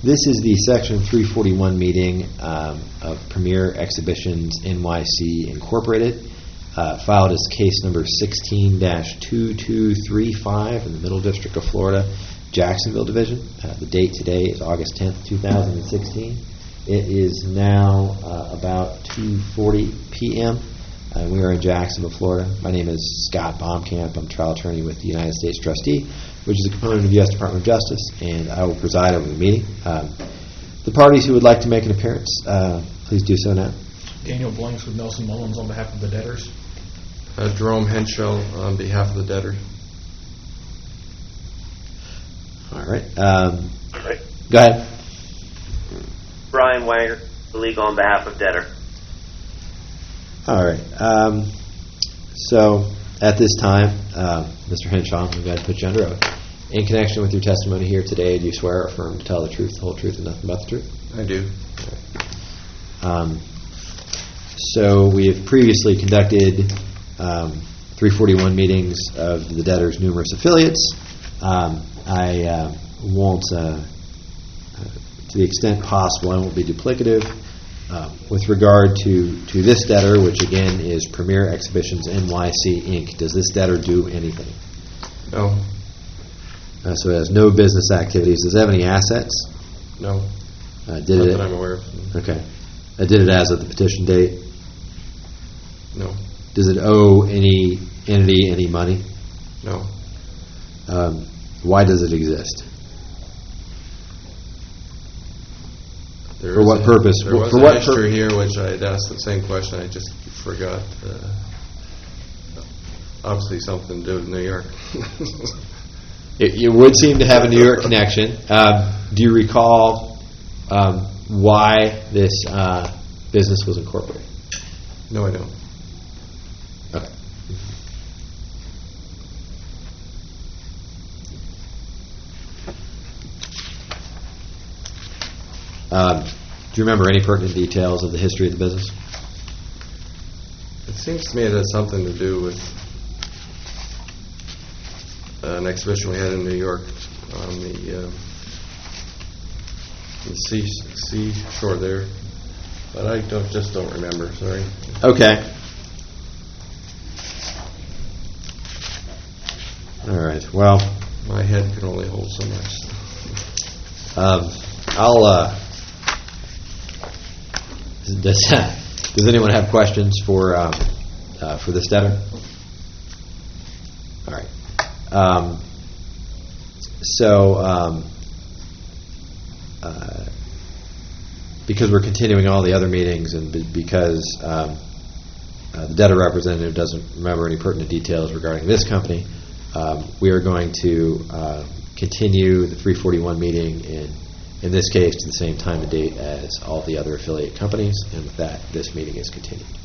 This is the Section 341 meeting of Premier Exhibitions NYC Incorporated, filed as case number 16-2235 in the Middle District of Florida, Jacksonville Division. The date today is August 10th, 2016. It is now about 2:40 p.m. We are in Jacksonville, Florida. My name is Scott Baumkamp. I'm a trial attorney with the United States Trustee, which is a component of the U.S. Department of Justice, and I will preside over the meeting. The parties who would like to make an appearance, please do so now. Daniel Blanks with Nelson Mullins on behalf of the debtors. Jerome Henschel on behalf of the debtor. All right. Go ahead. Brian Wanger, legal on behalf of debtor. All right. So at this time, Mr. Henshaw, we've got to put you under oath. In connection with your testimony here today, do you swear or affirm to tell the truth, the whole truth, and nothing but the truth? I do. So we have previously conducted 341 meetings of the debtor's numerous affiliates. I won't, to the extent possible, I won't be duplicative. With regard to this debtor, which again is Premier Exhibitions NYC Inc., does this debtor do anything? No. So it has no business activities. Does it have any assets? No. Not that I'm aware of. Okay. Did it as of the petition date? No. Does it owe any entity any money? No. Why does it exist? There For what purpose? There was a history here which I had asked the same question. I just forgot. Obviously something to do with New York. It would seem to have a New York connection. Do you recall why this business was incorporated? No, I don't. Okay. Do you remember any pertinent details of the history of the business? It seems to me it has something to do with an exhibition we had in New York on the seashore there, but I just don't remember. Sorry. Okay. All right. Well, my head can only hold so much. Does anyone have questions for this debtor? All right. Because we're continuing all the other meetings, and because the debtor representative doesn't remember any pertinent details regarding this company, we are going to continue the 341 meeting in this case to the same time and date as all the other affiliate companies, and with that, this meeting is continued.